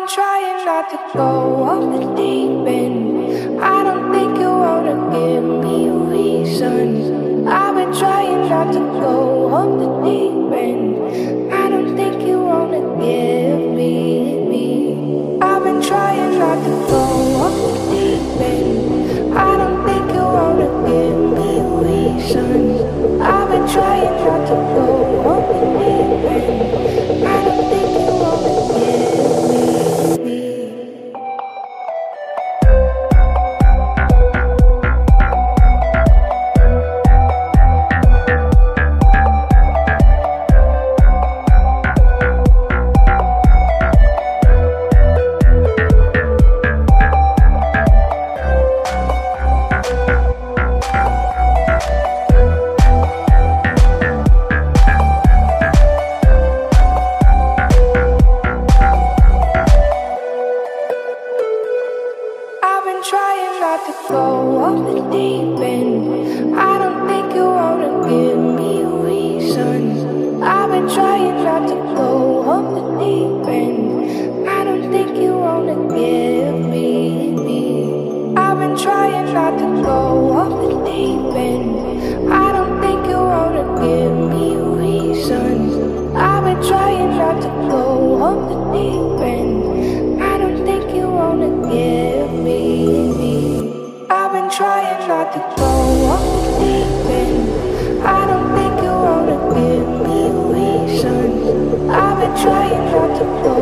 trying not to go off the deep end. I don't think you wanna give me a reason. I've been trying not to go off the deep end. I don't think you wanna give me. I've been trying not to go off the deep end. I don't think you wanna give me a reason. I've been trying not to go off the deep end. I don't think you wanna give me. Trying not to go off the deep end. I don't think you wanna give me a reason. I've been trying not to go off the deep end. I don't think you wanna give me. I've been trying not to go off the deep end. I don't think you wanna give me a reason. I've been trying not to go off the deep end. I don't think you wanna give me. I've been trying not to go off the deep end. I don't think you wanna give me a reason. I've been trying not to go